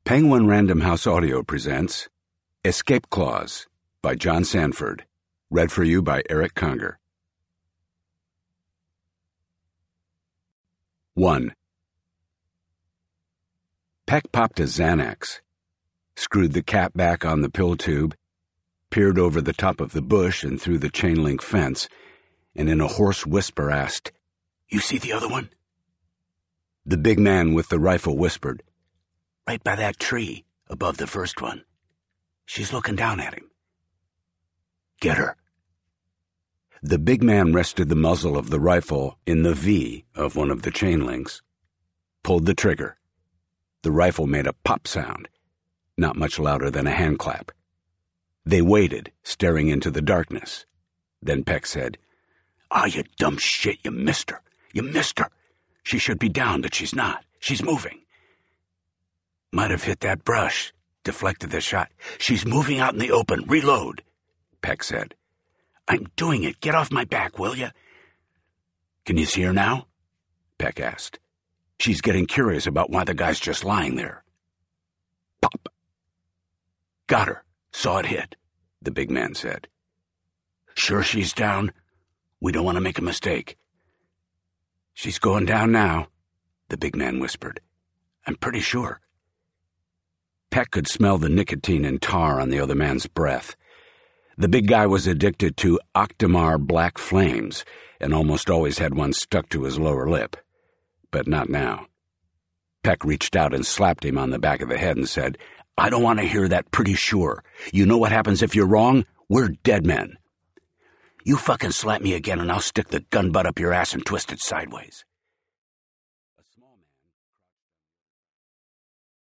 Penguin Random House Audio presents Escape Clause by John Sanford. Read for you by Eric Conger. 1. Peck popped a Xanax, screwed the cap back on the pill tube, peered over the top of the bush and through the chain-link fence, and in a hoarse whisper asked, "You see the other one?" The big man with the rifle whispered, "Right by that tree, above the first one. She's looking down at him." "Get her." The big man rested the muzzle of the rifle in the V of one of the chain links, pulled the trigger. The rifle made a pop sound, not much louder than a hand clap. They waited, staring into the darkness. Then Peck said, "You dumb shit, you missed her. You missed her. She should be down, but she's not. She's moving." "Might have hit that brush," deflected the shot. "She's moving out in the open. Reload," Peck said. "I'm doing it. Get off my back, will you?" "Can you see her now?" Peck asked. "She's getting curious about why the guy's just lying there." Pop. "Got her. Saw it hit," the big man said. "Sure she's down? We don't want to make a mistake." "She's going down now," the big man whispered. "I'm pretty sure." Peck could smell the nicotine and tar on the other man's breath. The big guy was addicted to Octomar Black Flames and almost always had one stuck to his lower lip. But not now. Peck reached out and slapped him on the back of the head and said, "I don't want to hear that pretty sure. You know what happens if you're wrong? We're dead men. You fucking slap me again and I'll stick the gun butt up your ass and twist it sideways."